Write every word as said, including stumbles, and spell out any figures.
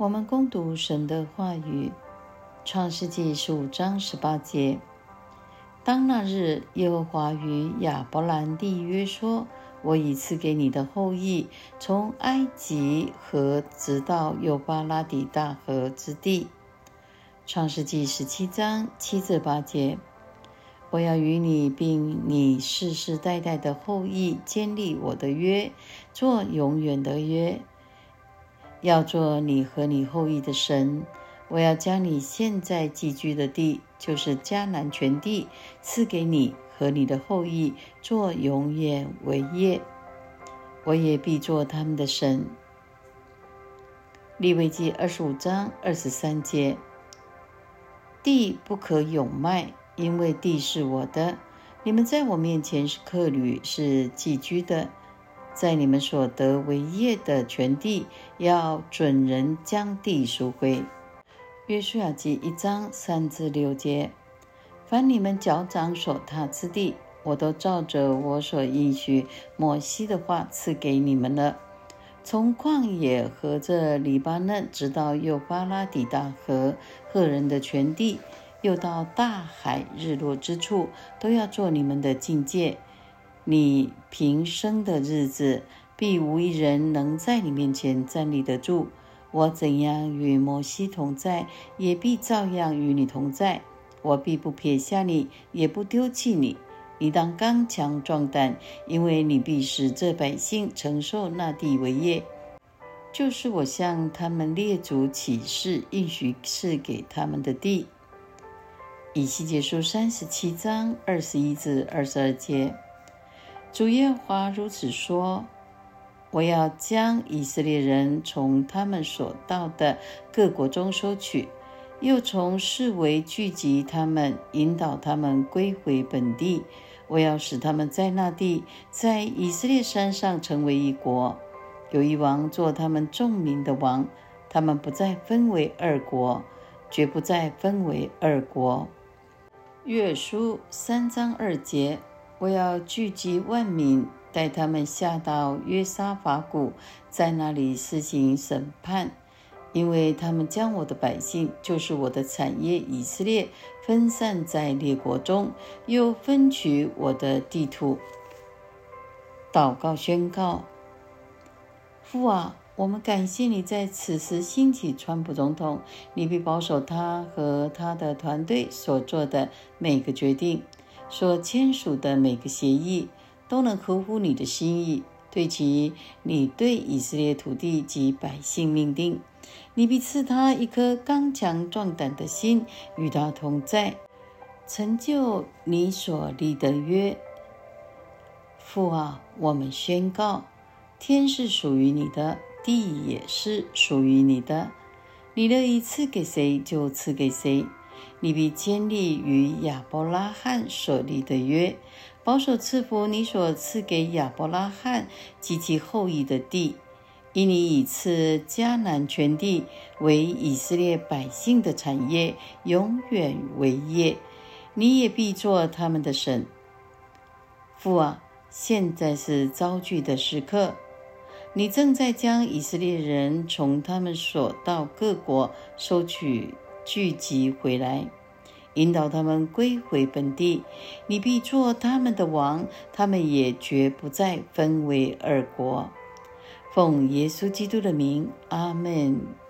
我们攻读神的话语，创世纪十五章十八节。当那日，耶和华与亚伯兰立约说，我已赐给你的后裔，从埃及河直到幼发拉底大河之地。创世纪十七章七至八节。我要与你并你世世代代的后裔建立我的约，做永远的约，要做你和你后裔的神。我要将你现在寄居的地，就是迦南全地，赐给你和你的后裔，做永远为业。我也必做他们的神。利未记二十五章二十三节。地不可永卖，因为地是我的，你们在我面前是客旅，是寄居的。在你们所得为业的全地，要准人将地赎回。约书亚记一章三至六节。凡你们脚掌所踏之地，我都照着我所应许摩西的话赐给你们了。从旷野和这黎巴嫩，直到幼发拉底大河，赫人的全地，又到大海日落之处，都要做你们的境界。你平生的日子，必无一人能在你面前站立得住。我怎样与摩西同在，也必照样与你同在。我必不撇下你，也不丢弃你。你当刚强壮胆，因为你必使这百姓承受那地为业，就是我向他们列祖起誓应许赐给他们的地。以西结书三十七章二十一至二十二节。主耶和华如此说，我要将以色列人从他们所到的各国中收取，又从四围聚集他们，引导他们归回本地。我要使他们在那地，在以色列山上成为一国，有一王做他们众民的王，他们不再分为二国，绝不再分为二国。约书三章二节。我要聚集万民，带他们下到约沙法谷，在那里施行审判，因为他们将我的百姓，就是我的产业以色列，分散在列国中，又分取我的地土。祷告宣告。父啊，我们感谢你在此时兴起川普总统，你必保守他和他的团队所做的每个决定，所签署的每个协议，都能合乎你的心意，对其你对以色列土地及百姓命定。你必赐他一颗刚强壮胆的心，与他同在，成就你所立的约。父啊，我们宣告，天是属于你的，地也是属于你的，你乐意赐给谁就赐给谁。你必坚立与亚伯拉罕所立的约，保守赐福你所赐给亚伯拉罕及其后裔的地，因你已赐迦南全地为以色列百姓的产业，永远为业，你也必做他们的神。父啊，现在是招聚的时刻，你正在将以色列人从他们所到各国收取聚集回来，引导他们归回本地。你必做他们的王，他们也绝不再分为二国。奉耶稣基督的名，阿们。